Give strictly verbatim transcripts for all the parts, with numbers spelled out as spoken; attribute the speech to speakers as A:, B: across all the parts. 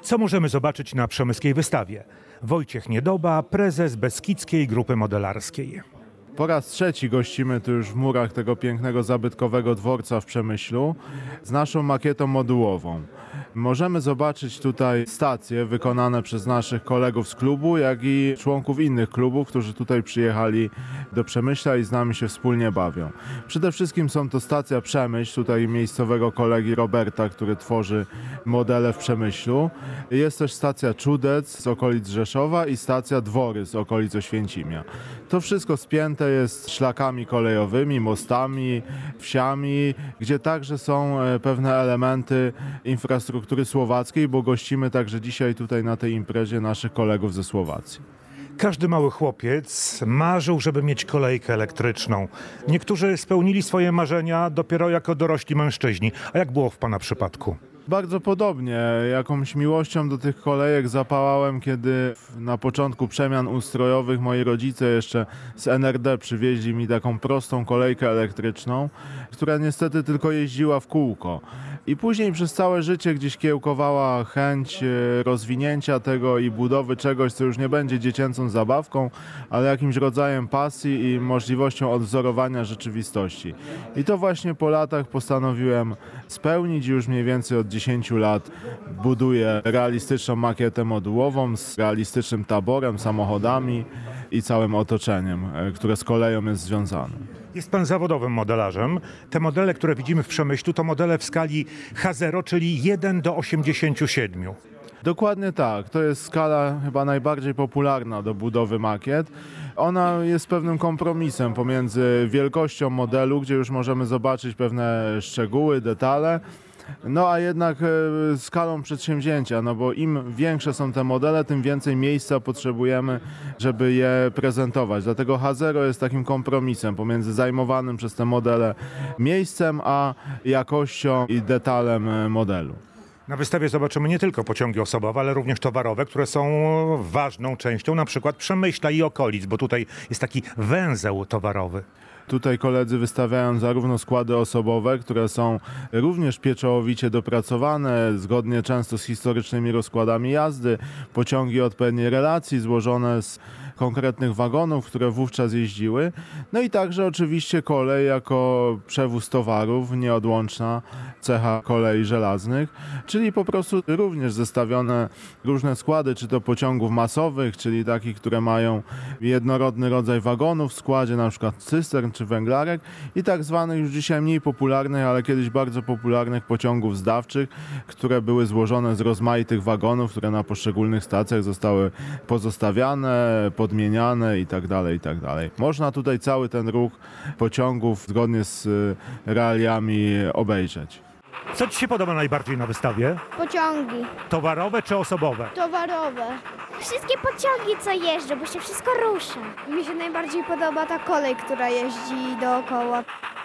A: Co możemy zobaczyć na przemyskiej wystawie? Wojciech Niedoba, prezes Beskidzkiej Grupy Modelarskiej.
B: Po raz trzeci gościmy tu już w murach tego pięknego, zabytkowego dworca w Przemyślu z naszą makietą modułową. Możemy zobaczyć tutaj stacje wykonane przez naszych kolegów z klubu, jak i członków innych klubów, którzy tutaj przyjechali do Przemyśla i z nami się wspólnie bawią. Przede wszystkim są to stacja Przemyśl, tutaj miejscowego kolegi Roberta, który tworzy modele w Przemyślu. Jest też stacja Czudec z okolic Rzeszowa i stacja Dwory z okolic Oświęcimia. To wszystko spięte jest szlakami kolejowymi, mostami, wsiami, gdzie także są pewne elementy infrastruktury słowackiej, bo gościmy także dzisiaj tutaj na tej imprezie naszych kolegów ze Słowacji.
A: Każdy mały chłopiec marzył, żeby mieć kolejkę elektryczną. Niektórzy spełnili swoje marzenia dopiero jako dorośli mężczyźni. A jak było w pana przypadku?
B: Bardzo podobnie. Jakąś miłością do tych kolejek zapałałem, kiedy na początku przemian ustrojowych moi rodzice jeszcze z N R D przywieźli mi taką prostą kolejkę elektryczną, która niestety tylko jeździła w kółko. I później przez całe życie gdzieś kiełkowała chęć rozwinięcia tego i budowy czegoś, co już nie będzie dziecięcą zabawką, ale jakimś rodzajem pasji i możliwością odwzorowania rzeczywistości. I to właśnie po latach postanowiłem spełnić. Już mniej więcej od dziesięciu lat buduję realistyczną makietę modułową z realistycznym taborem, samochodami i całym otoczeniem, które z koleją jest związane.
A: Jest pan zawodowym modelarzem. Te modele, które widzimy w Przemyślu, to modele w skali H zero, czyli jeden do osiemdziesięciu siedmiu.
B: Dokładnie tak. To jest skala chyba najbardziej popularna do budowy makiet. Ona jest pewnym kompromisem pomiędzy wielkością modelu, gdzie już możemy zobaczyć pewne szczegóły, detale, no a jednak e, skalą przedsięwzięcia, no bo im większe są te modele, tym więcej miejsca potrzebujemy, żeby je prezentować. Dlatego H zero jest takim kompromisem pomiędzy zajmowanym przez te modele miejscem, a jakością i detalem modelu.
A: Na wystawie zobaczymy nie tylko pociągi osobowe, ale również towarowe, które są ważną częścią na przykład Przemyśla i okolic, bo tutaj jest taki węzeł towarowy.
B: Tutaj koledzy wystawiają zarówno składy osobowe, które są również pieczołowicie dopracowane, zgodnie często z historycznymi rozkładami jazdy, pociągi odpowiedniej relacji złożone z konkretnych wagonów, które wówczas jeździły. No i także oczywiście kolej jako przewóz towarów, nieodłączna cecha kolei żelaznych, czyli po prostu również zestawione różne składy, czy to pociągów masowych, czyli takich, które mają jednorodny rodzaj wagonów w składzie, na przykład cystern czy węglarek, i tak zwanych już dzisiaj mniej popularnych, ale kiedyś bardzo popularnych pociągów zdawczych, które były złożone z rozmaitych wagonów, które na poszczególnych stacjach zostały pozostawiane, podmieniane i tak dalej, i tak dalej. Można tutaj cały ten ruch pociągów zgodnie z realiami obejrzeć.
A: Co ci się podoba najbardziej na wystawie?
C: Pociągi
A: Towarowe czy osobowe?
C: towarowe.
D: Wszystkie pociągi, co jeżdżą, bo się wszystko rusza.
C: Mi się najbardziej podoba ta kolej, która jeździ dookoła.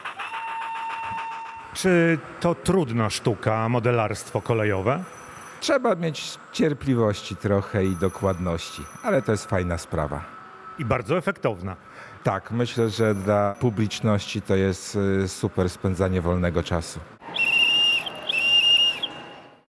A: Czy to trudna sztuka, modelarstwo kolejowe?
E: Trzeba mieć cierpliwości trochę i dokładności, ale to jest fajna sprawa.
A: I bardzo efektowna.
E: Tak, myślę, że dla publiczności to jest y, super spędzanie wolnego czasu.